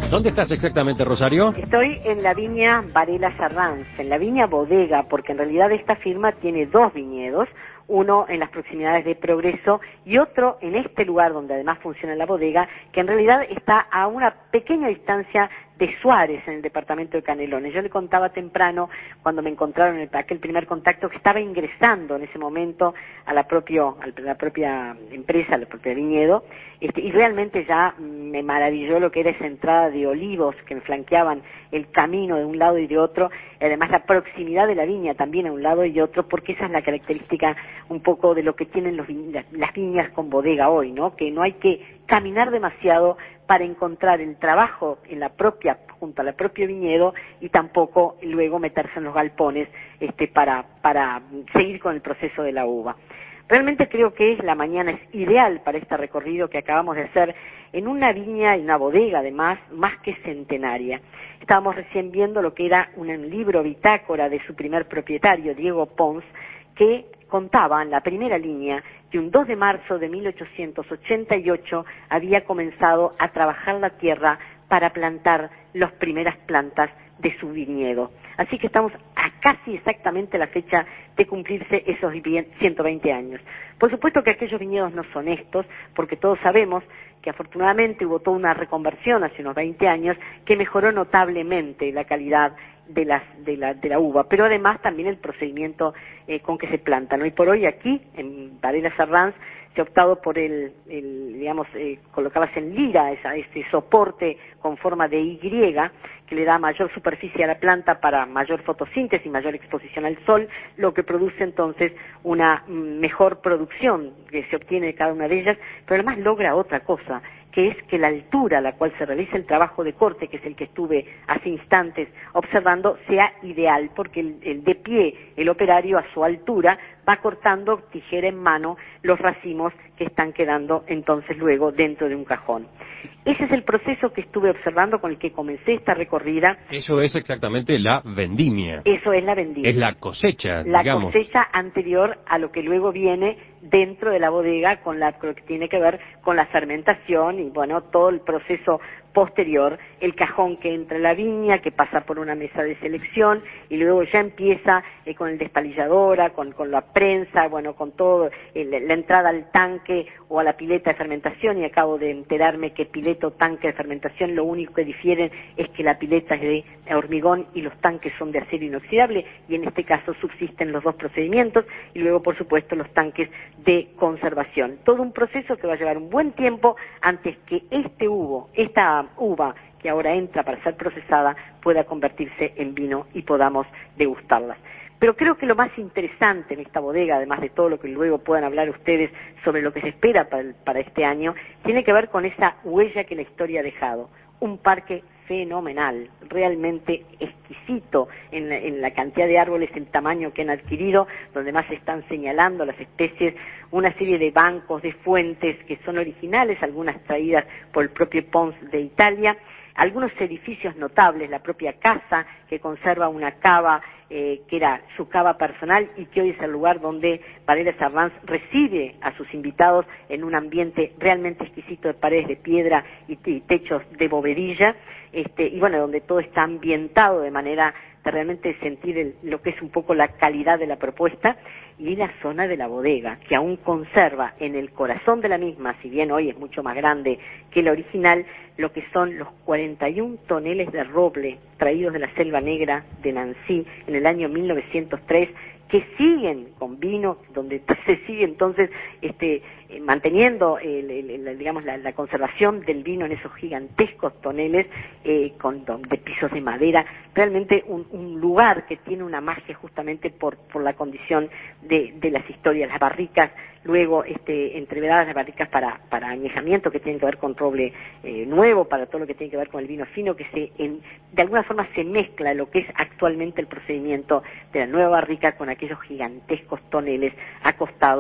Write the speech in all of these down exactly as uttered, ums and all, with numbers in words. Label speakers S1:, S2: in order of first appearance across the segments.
S1: ¿Dónde estás exactamente, Rosario?
S2: Estoy en la viña Varela Sarranz, en la viña Bodega, porque en realidad esta firma tiene dos viñedos, uno en las proximidades de Progreso y otro en este lugar donde además funciona la bodega, que en realidad está a una pequeña distancia de Suárez, en el departamento de Canelones. Yo le contaba temprano, cuando me encontraron en aquel primer contacto, que estaba ingresando en ese momento a la, propio, a la propia empresa, a la propia viñedo, este, y realmente ya me maravilló lo que era esa entrada de olivos que me flanqueaban el camino de un lado y de otro, y además la proximidad de la viña también a un lado y otro, porque esa es la característica un poco de lo que tienen los, las viñas con bodega hoy, ¿no? Que no hay que caminar demasiado para encontrar el trabajo en la propia, junto a la propia viñedo, y tampoco luego meterse en los galpones este, para, para seguir con el proceso de la uva. Realmente creo que la mañana es ideal para este recorrido que acabamos de hacer en una viña y una bodega, además, más que centenaria. Estábamos recién viendo lo que era un libro bitácora de su primer propietario, Diego Pons, que contaba en la primera línea que un dos de marzo de mil ochocientos ochenta y ocho había comenzado a trabajar la tierra para plantar las primeras plantas de su viñedo. Así que estamos a casi exactamente la fecha de cumplirse esos ciento veinte años. Por supuesto que aquellos viñedos no son estos, porque todos sabemos que afortunadamente hubo toda una reconversión hace unos veinte años que mejoró notablemente la calidad de, las, de, la, de la uva, pero además también el procedimiento eh, con que se plantan. Hoy por hoy aquí, en Varela Sarranz, se ha optado por el, el digamos, eh, colocarlas en lira, esa, este soporte con forma de Y, que le da mayor superficie a la planta para mayor fotosíntesis, mayor exposición al sol, lo que produce entonces una mejor producción que se obtiene de cada una de ellas, pero además logra otra cosa, que es que la altura a la cual se realiza el trabajo de corte, que es el que estuve hace instantes observando, sea ideal, porque el, el de pie, el operario a su altura, va cortando tijera en mano los racimos que están quedando entonces luego dentro de un cajón. Ese es el proceso que estuve observando con el que comencé esta recorrida.
S1: Eso es exactamente la vendimia.
S2: Eso es la vendimia.
S1: Es la cosecha,
S2: la
S1: digamos.
S2: La cosecha anterior a lo que luego viene dentro de la bodega, con la lo que tiene que ver con la fermentación y, bueno, todo el proceso posterior, el cajón que entra en la viña, que pasa por una mesa de selección y luego ya empieza eh, con el despalilladora, con, con la prensa, bueno, con todo, el, la entrada al tanque o a la pileta de fermentación, y acabo de enterarme que pileta o tanque de fermentación lo único que difieren es que la pileta es de hormigón y los tanques son de acero inoxidable, y en este caso subsisten los dos procedimientos, y luego por supuesto los tanques de conservación. Todo un proceso que va a llevar un buen tiempo antes que este uvo, esta uva que ahora entra para ser procesada pueda convertirse en vino y podamos degustarlas. Pero creo que lo más interesante en esta bodega, además de todo lo que luego puedan hablar ustedes sobre lo que se espera para, el, para este año, tiene que ver con esa huella que la historia ha dejado. Un parque fenomenal, realmente exquisito en la, en la cantidad de árboles, el tamaño que han adquirido, donde más se están señalando las especies, una serie de bancos, de fuentes que son originales, algunas traídas por el propio Pons de Italia, algunos edificios notables, la propia casa que conserva una cava eh, que era su cava personal y que hoy es el lugar donde Varela Sarranz recibe a sus invitados en un ambiente realmente exquisito de paredes de piedra y, y techos de bovedilla, este, y bueno, donde todo está ambientado de manera de realmente sentir el, lo que es un poco la calidad de la propuesta, y la zona de la bodega, que aún conserva en el corazón de la misma, si bien hoy es mucho más grande que la original, lo que son los cuarenta y un toneles de roble traídos de la Selva Negra de Nancy en el año mil novecientos tres, que siguen con vino, donde se sigue entonces este, eh, manteniendo el, el, el, digamos la, la conservación del vino en esos gigantescos toneles eh, con de pisos de madera, realmente un, un lugar que tiene una magia justamente por, por la condición de, de las historias, las barricas, luego este, entrevedadas las barricas para, para añejamiento que tienen que ver con roble eh, nuevo, para todo lo que tiene que ver con el vino fino, que se en, de alguna forma se mezcla lo que es actualmente el procedimiento de la nueva barrica con aquellos gigantescos toneles acostados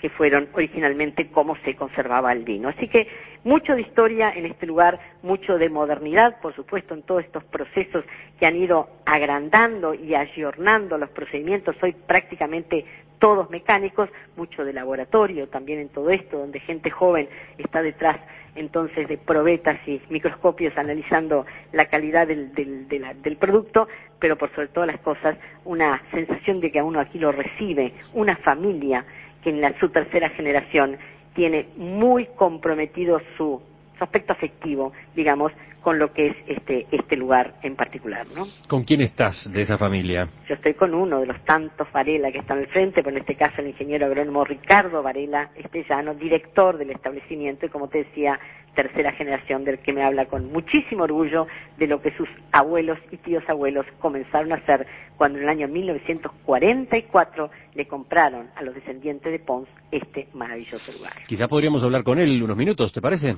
S2: que fueron originalmente cómo se conservaba el vino. Así que mucho de historia en este lugar, mucho de modernidad, por supuesto, en todos estos procesos que han ido agrandando y ayornando los procedimientos, hoy prácticamente todos mecánicos, mucho de laboratorio también en todo esto, donde gente joven está detrás entonces de probetas y microscopios analizando la calidad del, del, de la, del producto, pero por sobre todas las cosas una sensación de que a uno aquí lo recibe una familia que en la, su tercera generación tiene muy comprometido su, su aspecto afectivo, digamos, con lo que es este este lugar en particular, ¿no?
S1: ¿Con quién estás de esa familia?
S2: Yo estoy con uno de los tantos Varela que están al frente, pero en este caso el ingeniero agrónomo Ricardo Varela Estellano, director del establecimiento y, como te decía, tercera generación, del que me habla con muchísimo orgullo de lo que sus abuelos y tíos abuelos comenzaron a hacer cuando en el año mil novecientos cuarenta y cuatro le compraron a los descendientes de Pons este maravilloso lugar.
S1: Quizá podríamos hablar con él unos minutos, ¿te parece?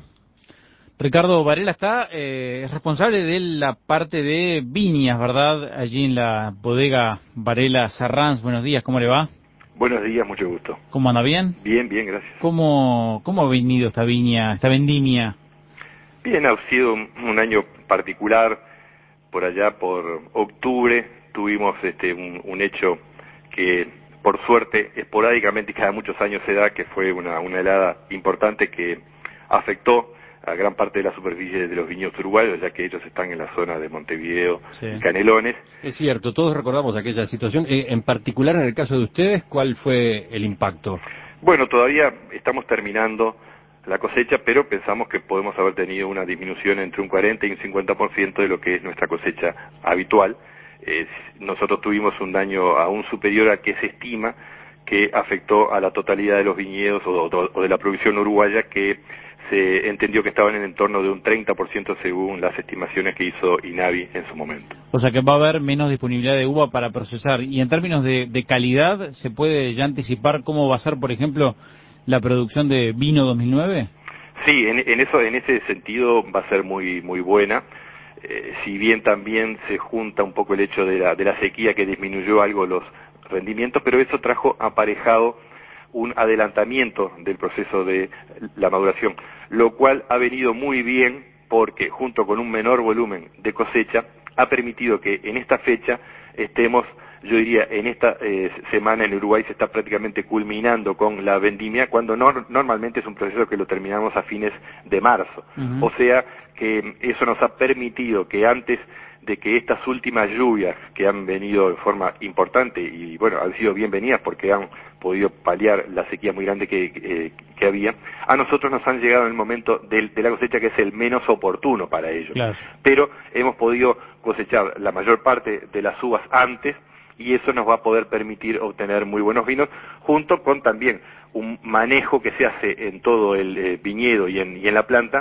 S3: Ricardo Varela está, eh, es responsable de la parte de viñas, ¿verdad? Allí en la bodega Varela Sarranz. Buenos días, ¿cómo le va?
S4: Buenos días, mucho gusto.
S3: ¿Cómo anda, bien?
S4: Bien, bien, gracias.
S3: ¿Cómo, cómo ha venido esta viña, esta vendimia?
S4: Bien, ha sido un, un año particular. Por allá, por octubre, tuvimos este un, un hecho que, por suerte, esporádicamente y cada muchos años se da, que fue una, una helada importante que afectó a gran parte de la superficie de los viñedos uruguayos, ya que ellos están en la zona de Montevideo
S3: Sí.
S4: y Canelones.
S1: Es cierto, todos recordamos aquella situación. Eh, en particular, en el caso de ustedes, ¿cuál fue el impacto?
S4: Bueno, todavía estamos terminando la cosecha, pero pensamos que podemos haber tenido una disminución entre un cuarenta y un cincuenta por ciento de lo que es nuestra cosecha habitual. Eh, nosotros tuvimos un daño aún superior al que se estima que afectó a la totalidad de los viñedos o, o, o de la producción uruguaya, que se entendió que estaban en el entorno de un treinta por ciento según las estimaciones que hizo INAVI en su momento.
S3: O sea que va a haber menos disponibilidad de uva para procesar. Y en términos de, de calidad, ¿se puede ya anticipar cómo va a ser, por ejemplo, la producción de vino dos mil nueve?
S4: Sí, en, en eso, en ese sentido va a ser muy, muy buena. Eh, si bien también se junta un poco el hecho de la, de la sequía que disminuyó algo los rendimientos, pero eso trajo aparejado un adelantamiento del proceso de la maduración, lo cual ha venido muy bien porque junto con un menor volumen de cosecha ha permitido que en esta fecha estemos, yo diría, en esta eh, semana en Uruguay se está prácticamente culminando con la vendimia, cuando no, normalmente es un proceso que lo terminamos a fines de marzo. Uh-huh. O sea que eso nos ha permitido que antes de que estas últimas lluvias que han venido de forma importante y bueno, han sido bienvenidas porque han podido paliar la sequía muy grande que, eh, que había, a nosotros nos han llegado en el momento de, de la cosecha que es el menos oportuno para ellos.
S3: Claro.
S4: Pero hemos podido cosechar la mayor parte de las uvas antes y eso nos va a poder permitir obtener muy buenos vinos, junto con también un manejo que se hace en todo el eh, viñedo y en, y en la planta,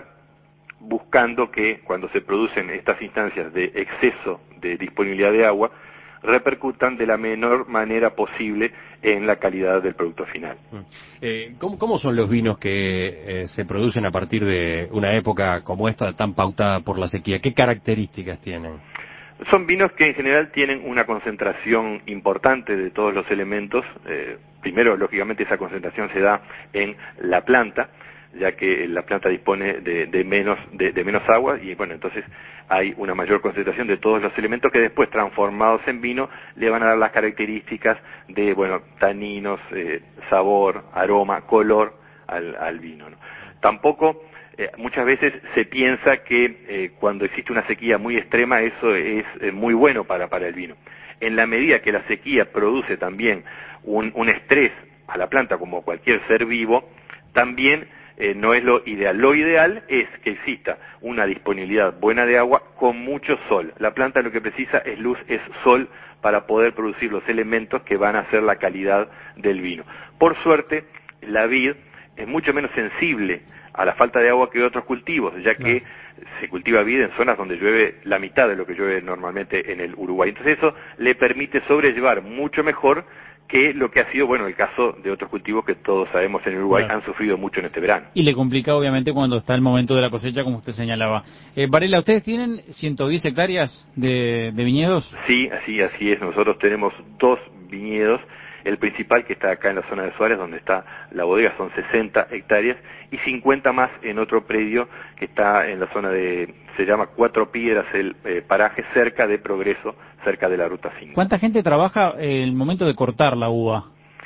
S4: buscando que cuando se producen estas instancias de exceso de disponibilidad de agua, repercutan de la menor manera posible en la calidad del producto final.
S1: Eh, ¿cómo, ¿Cómo son los vinos que eh, se producen a partir de una época como esta tan pautada por la sequía? ¿Qué características tienen?
S4: Son vinos que en general tienen una concentración importante de todos los elementos. Eh, primero, lógicamente, esa concentración se da en la planta, ya que la planta dispone de, de menos de, de menos agua y bueno, entonces hay una mayor concentración de todos los elementos que después, transformados en vino, le van a dar las características de, bueno, taninos, eh, sabor, aroma, color al, al vino, ¿no? Tampoco eh, muchas veces se piensa que eh, cuando existe una sequía muy extrema eso es eh, muy bueno para, para el vino. En la medida que la sequía produce también un, un estrés a la planta como cualquier ser vivo, también Eh, no es lo ideal. Lo ideal es que exista una disponibilidad buena de agua con mucho sol. La planta lo que precisa es luz, es sol para poder producir los elementos que van a hacer la calidad del vino. Por suerte, la vid es mucho menos sensible a la falta de agua que otros cultivos, ya que claro, se cultiva vid en zonas donde llueve la mitad de lo que llueve normalmente en el Uruguay. Entonces eso le permite sobrellevar mucho mejor que lo que ha sido, bueno, el caso de otros cultivos que todos sabemos en Uruguay claro, han sufrido mucho en este verano.
S3: Y le complica obviamente cuando está el momento de la cosecha, como usted señalaba. Eh, Varela, ¿ustedes tienen ciento diez hectáreas de, de viñedos?
S4: Sí, así, así es. Nosotros tenemos dos viñedos El principal, que está acá en la zona de Suárez, donde está la bodega, son sesenta hectáreas, y cincuenta más en otro predio que está en la zona de, se llama Cuatro Piedras, el eh, paraje cerca de Progreso, cerca de la Ruta cinco.
S3: ¿Cuánta gente trabaja en el momento de cortar la uva?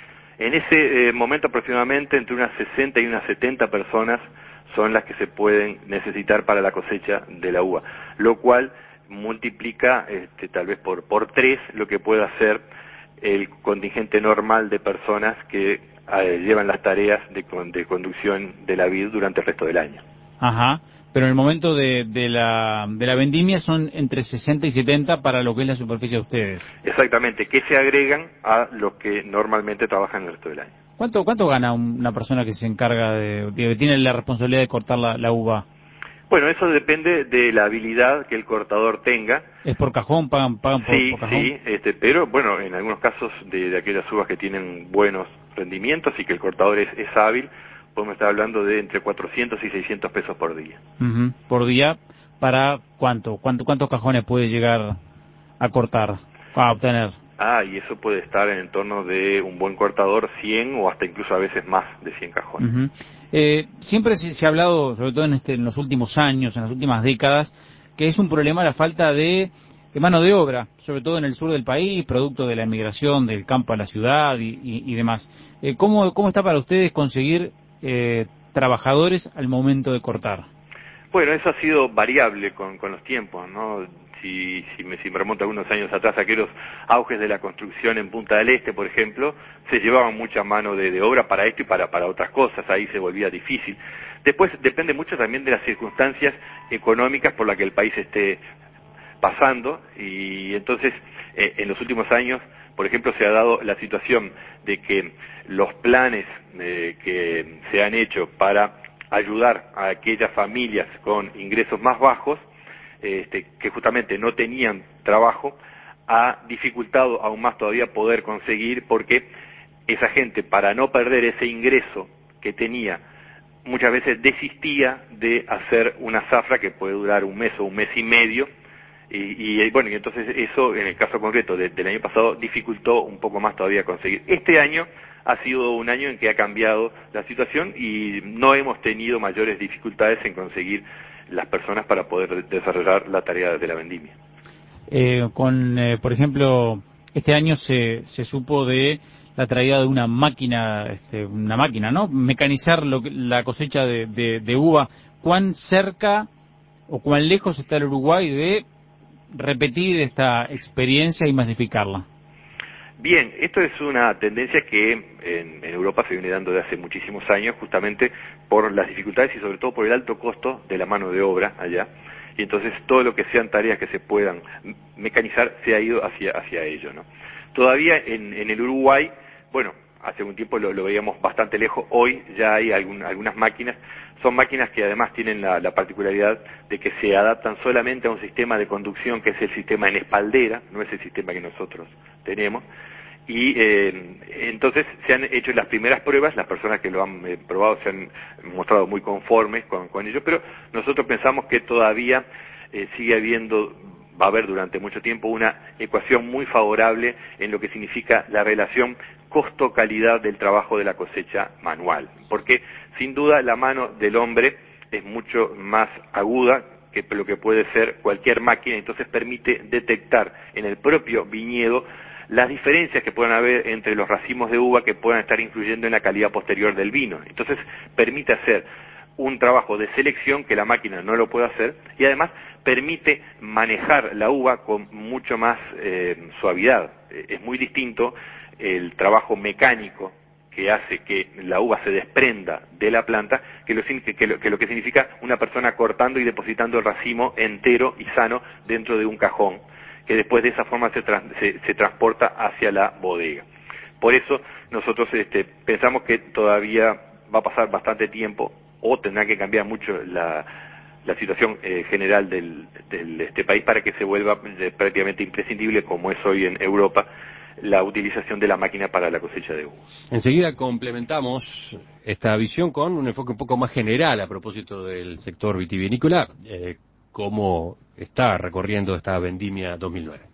S4: En ese eh, momento aproximadamente entre unas sesenta y unas setenta personas son las que se pueden necesitar para la cosecha de la uva, lo cual multiplica este, tal vez por, por tres lo que puede hacer el contingente normal de personas que eh, llevan las tareas de, de conducción de la vid durante el resto del año.
S3: Ajá, pero en el momento de, de, la, de la vendimia son entre sesenta y setenta para lo que es la superficie de ustedes.
S4: Exactamente, que se agregan a los que normalmente trabajan el resto del año.
S3: ¿Cuánto, cuánto gana una persona que se encarga de, que tiene la responsabilidad de cortar la, la uva?
S4: Bueno, eso depende de la habilidad que el cortador tenga.
S3: ¿Es por cajón? ¿Pagan, pagan por,
S4: sí,
S3: por cajón?
S4: Sí, este, pero bueno, en algunos casos de, de aquellas uvas que tienen buenos rendimientos y que el cortador es, es hábil, podemos estar hablando de entre cuatrocientos y seiscientos pesos por día.
S3: Uh-huh. ¿Por día? ¿Para cuánto? ¿Cuánto? ¿Cuántos cajones puede llegar a cortar, a obtener?
S4: Ah, y eso puede estar en torno de un buen cortador, cien o hasta incluso a veces más de cien cajones.
S3: Uh-huh. eh, siempre se, se ha hablado, sobre todo en, este, en los últimos años, en las últimas décadas, que es un problema la falta de, de mano de obra, sobre todo en el sur del país, producto de la emigración del campo a la ciudad y, y, y demás. Eh, ¿cómo, ¿Cómo está para ustedes conseguir eh, trabajadores al momento de cortar?
S4: Bueno, eso ha sido variable con, con los tiempos, ¿no? Si, si, me, si me remonto algunos años atrás, aquellos auges de la construcción en Punta del Este, por ejemplo, se llevaban mucha mano de, de obra para esto y para, para otras cosas, ahí se volvía difícil. Después depende mucho también de las circunstancias económicas por las que el país esté pasando, y entonces eh, en los últimos años, por ejemplo, se ha dado la situación de que los planes eh, que se han hecho para ayudar a aquellas familias con ingresos más bajos, Este, que justamente no tenían trabajo, ha dificultado aún más todavía poder conseguir, porque esa gente, para no perder ese ingreso que tenía, muchas veces desistía de hacer una zafra que puede durar un mes o un mes y medio, y, y bueno, y entonces eso, en el caso concreto de, del año pasado, dificultó un poco más todavía conseguir. Este año ha sido un año en que ha cambiado la situación y no hemos tenido mayores dificultades en conseguir las personas para poder desarrollar la tarea de la vendimia.
S3: Eh, con, eh, por ejemplo, este año se, se supo de la traída de una máquina, este, una máquina, ¿no? Mecanizar lo, la cosecha de, de, de uva. ¿Cuán cerca o cuán lejos está el Uruguay de repetir esta experiencia y masificarla?
S4: Bien, esto es una tendencia que en, en Europa se viene dando desde hace muchísimos años, justamente por las dificultades y sobre todo por el alto costo de la mano de obra allá, y entonces todo lo que sean tareas que se puedan mecanizar se ha ido hacia, hacia ello, ¿no? Todavía en, en el Uruguay, bueno, hace un tiempo lo, lo veíamos bastante lejos, hoy ya hay algún, algunas máquinas, son máquinas que además tienen la, la particularidad de que se adaptan solamente a un sistema de conducción que es el sistema en espaldera, no es el sistema que nosotros tenemos, y eh, entonces se han hecho las primeras pruebas, las personas que lo han eh, probado se han mostrado muy conformes con, con ello, pero nosotros pensamos que todavía eh, sigue habiendo, va a haber durante mucho tiempo una ecuación muy favorable en lo que significa la relación costo-calidad del trabajo de la cosecha manual, porque sin duda la mano del hombre es mucho más aguda que lo que puede ser cualquier máquina, entonces permite detectar en el propio viñedo las diferencias que puedan haber entre los racimos de uva que puedan estar influyendo en la calidad posterior del vino. Entonces permite hacer un trabajo de selección que la máquina no lo puede hacer, y además permite manejar la uva con mucho más eh, suavidad. Es muy distinto el trabajo mecánico que hace que la uva se desprenda de la planta que lo, que, lo, que lo que significa una persona cortando y depositando el racimo entero y sano dentro de un cajón, que después de esa forma se, trans, se, se transporta hacia la bodega. Por eso nosotros este, pensamos que todavía va a pasar bastante tiempo o tendrá que cambiar mucho la, la situación eh, general del, del este país para que se vuelva eh, prácticamente imprescindible, como es hoy en Europa, la utilización de la máquina para la cosecha de uva.
S1: Enseguida complementamos esta visión con un enfoque un poco más general a propósito del sector vitivinícola, eh, cómo está recorriendo esta vendimia dos mil nueve.